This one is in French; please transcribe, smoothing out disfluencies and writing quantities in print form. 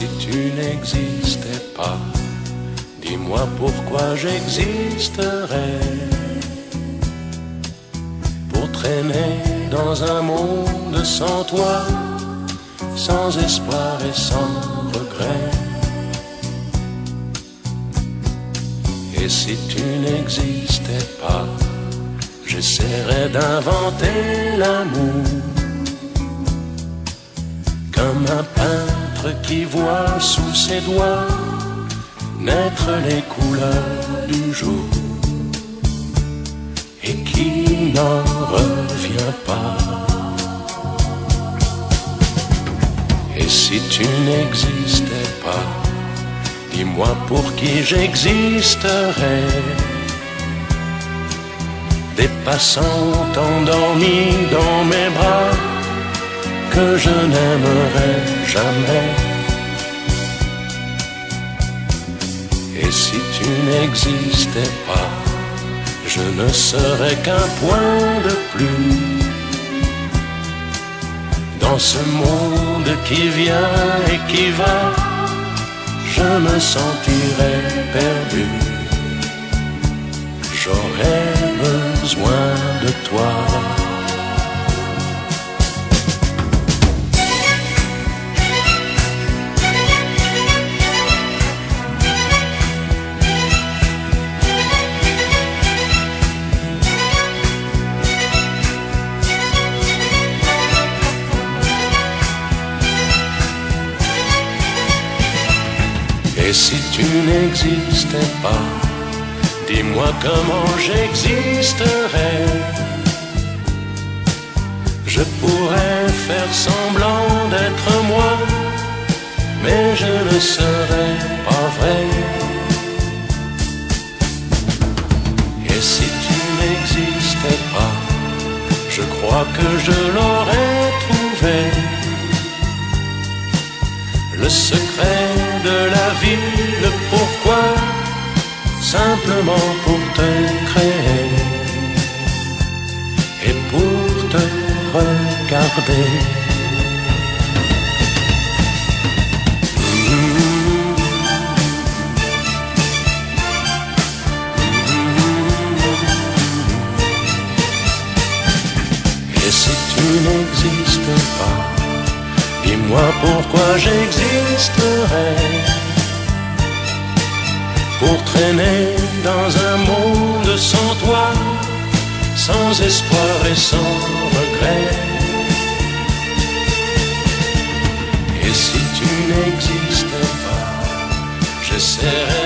si tu n'existais pas, dis-moi pourquoi j'existerais. Pour traîner dans un monde sans toi, sans espoir et sans regret. Et si tu n'existais pas, j'essaierais d'inventer l'amour, comme un peintre qui voit sous ses doigts naître les couleurs du jour et qui n'en revient pas. Et si tu n'existais pas, dis-moi pour qui j'existerais. Des passants endormis dans mes bras que je n'aimerais jamais. Et si tu n'existais pas, je ne serais qu'un point de plus dans ce monde qui vient et qui va. Je me sentirais perdu. J'aurais besoin de toi. Et si tu n'existais pas, dis-moi comment j'existerais. Je pourrais faire semblant d'être moi, mais je ne serais pas vrai. Et si tu n'existais pas, je crois que je l'aurais trouvé. Le secret de la vie, le pourquoi, simplement pour te créer et pour te regarder. Et si tu n'existes pas, dis-moi pourquoi j'existerais. Pour traîner dans un monde sans toi, sans espoir et sans regret. Et si tu n'existais pas, j'essaierais